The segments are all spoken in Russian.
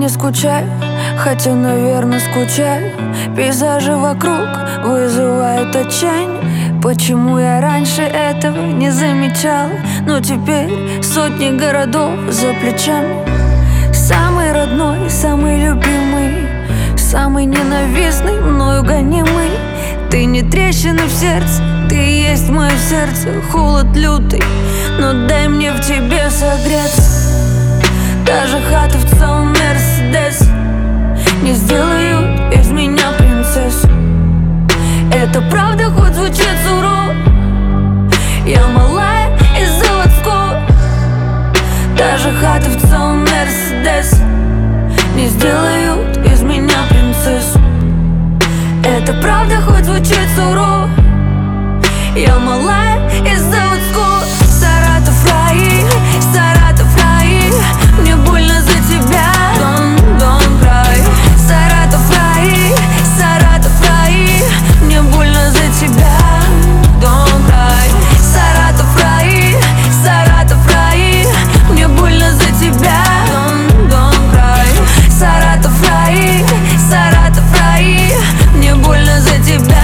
не скучаю, хотя, наверное, скучаю. Пейзажи вокруг вызывают отчаяние. Почему я раньше этого не замечала? Но теперь сотни городов за плечами. Самый родной, самый любимый, самый ненавистный, мною гонимый. Ты не трещина в сердце, ты есть мое сердце. Холод лютый, но дай мне в тебе согреться. Даже хата в целом Мерседес не сделают из меня принцессу. Это правда, хоть звучит сурово. Я малая и заводского. Даже хата в целом Мерседес не сделают из меня принцессу. Это правда, хоть звучит сурово. Я малая и заводского. Саратов рай, Саратов рай. Мне больно за тебя, don't cry. Саратов рай, Саратов рай. Мне больно за тебя, don't cry. Саратов рай, Саратов рай. Мне больно за тебя, don't cry. Саратов рай, Саратов рай. Мне больно за тебя.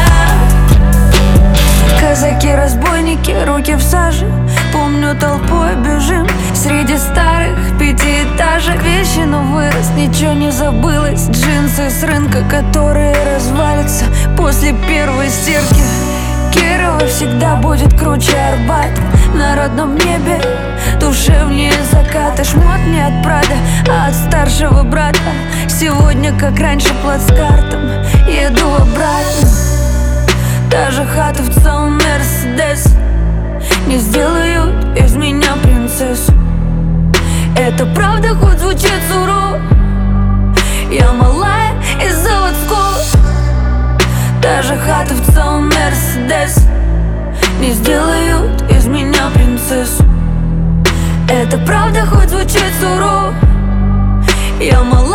Казаки-разбойники, руки в саже. Помню, толпой бежим среди старых пятиэтажек. Вещи, но вырос, ничего не забылось. Джинсы с рынка, которые развалятся после первой стирки. Кирово всегда будет круче Арбат. На родном небе душевнее заката. Шмот не от Прада, а от старшего брата. Сегодня, как раньше, плацкартом еду обратно. Даже хата в целом Мерседес не сделают из меня принцессу. Это правда, хоть звучит сурово. Я малая и заводского. Даже хата в целом Мерседес не сделают из меня принцессу. Это правда, хоть звучит сурово. Я малая